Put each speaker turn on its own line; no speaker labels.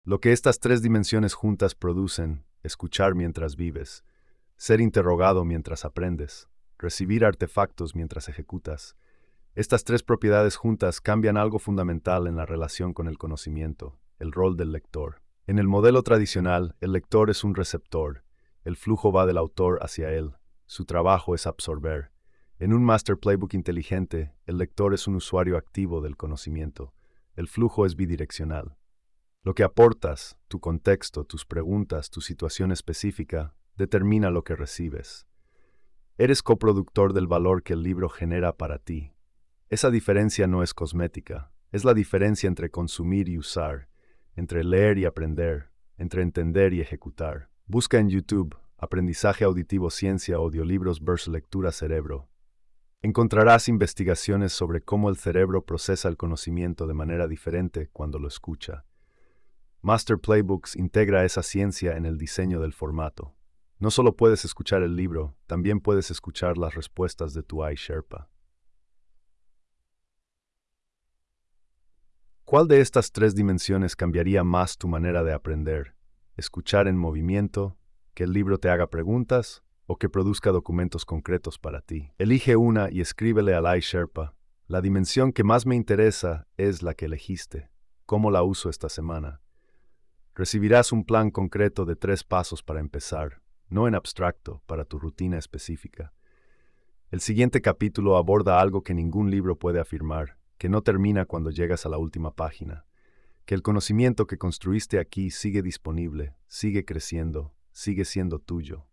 Lo que estas tres dimensiones juntas producen: escuchar mientras vives, ser interrogado mientras aprendes, recibir artefactos mientras ejecutas. Estas tres propiedades juntas cambian algo fundamental en la relación con el conocimiento: el rol del lector. En el modelo tradicional, el lector es un receptor. El flujo va del autor hacia él. Su trabajo es absorber. En un Master Playbook inteligente, el lector es un usuario activo del conocimiento. El flujo es bidireccional. Lo que aportas, tu contexto, tus preguntas, tu situación específica, determina lo que recibes. Eres coproductor del valor que el libro genera para ti. Esa diferencia no es cosmética, es la diferencia entre consumir y usar, entre leer y aprender, entre entender y ejecutar. Busca en YouTube Aprendizaje Auditivo Ciencia Audiolibros vs Lectura Cerebro. Encontrarás investigaciones sobre cómo el cerebro procesa el conocimiento de manera diferente cuando lo escucha. Master Playbooks integra esa ciencia en el diseño del formato. No solo puedes escuchar el libro, también puedes escuchar las respuestas de tu iSherpa. ¿Cuál de estas tres dimensiones cambiaría más tu manera de aprender? ¿Escuchar en movimiento, que el libro te haga preguntas o que produzca documentos concretos para ti? Elige una y escríbele al iSherpa. La dimensión que más me interesa es la que elegiste. ¿Cómo la uso esta semana? Recibirás un plan concreto de 3 pasos para empezar, no en abstracto, para tu rutina específica. El siguiente capítulo aborda algo que ningún libro puede afirmar, que no termina cuando llegas a la última página, que el conocimiento que construiste aquí sigue disponible, sigue creciendo, sigue siendo tuyo.